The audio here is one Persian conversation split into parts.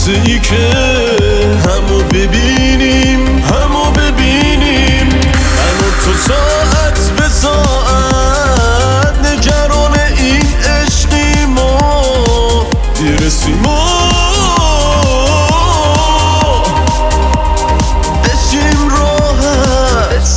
لحظه ای که همو ببینیم من و تو ساعت به ساعت نگران این عشقیم و دیرسیم و بشیم راحت.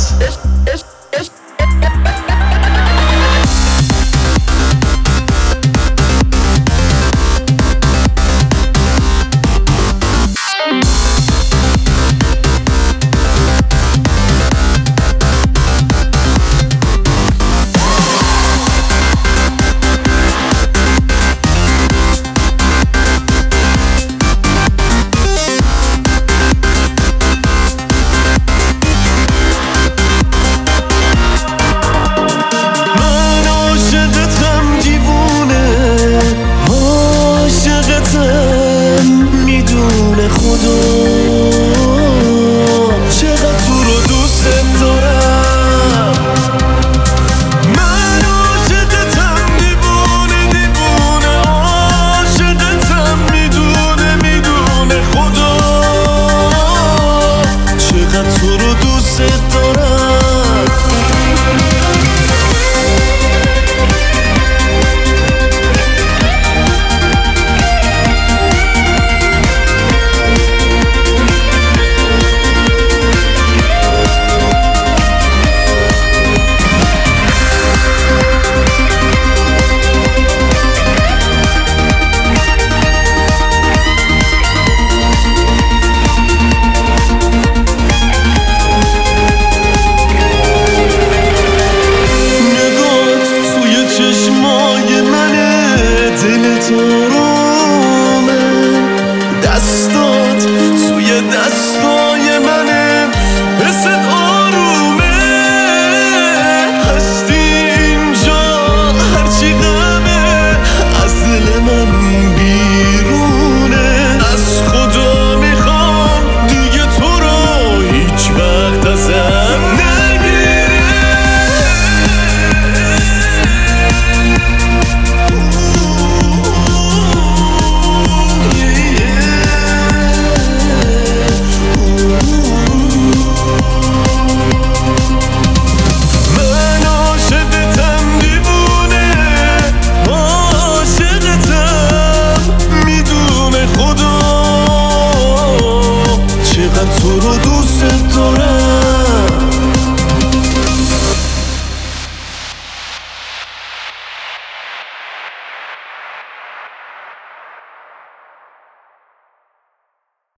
میدونه خدا چقدر تو رو دوست دارم. من عاشقتم دیوونه عاشقتم میدونه خدا چقدر تو رو دوست دارم. چشمای منه دل تو